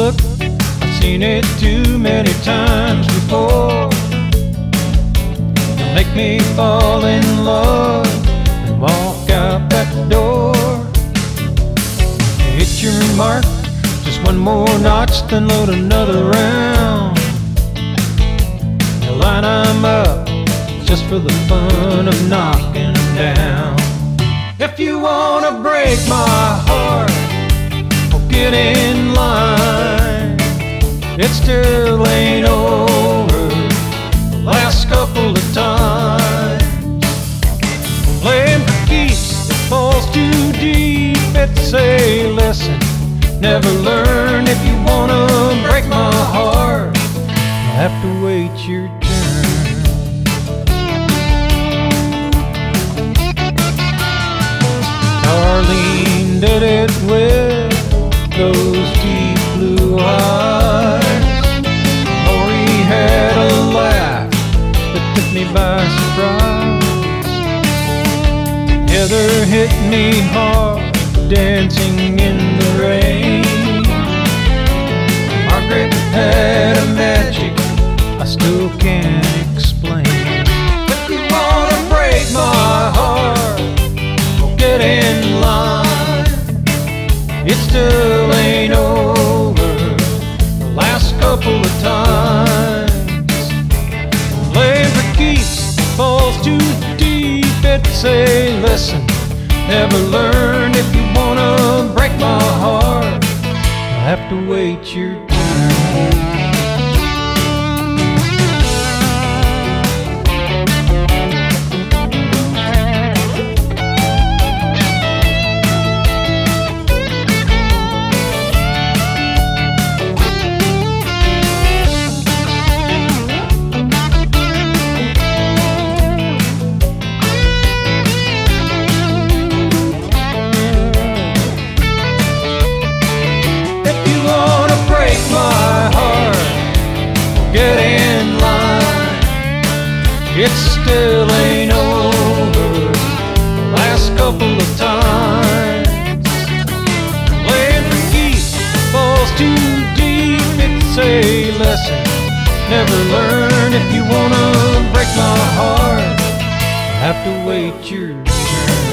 look, I've seen it too many times before. You make me fall in love and walk out that door. You hit your mark, just one more notch, then load another round. You line 'em up just for the fun of knocking 'em down. If you wanna break my heart, well, get in line. It still ain't over the last couple of times. Playing for keeps, it falls too deep. It say, listen, never learn. If you wanna break my heart, you'll have to wait your turn. Darlene did it with those deep blue eyes. Lori had a laugh that took me by surprise. Heather hit me hard, dancing in the rain. Margaret had a magic I still can't explain. If you wanna break my heart, well, get in line. It still ain't over the last couple of times. Playing for keeps, falls too deep. It say, listen, never learn. If you wanna break my heart, you'll have to wait your turn. Get in line. It still ain't over the last couple of times. Playing for keeps, falls too deep. It say, listen, never learn. If you wanna break my heart, you'll have to wait your turn.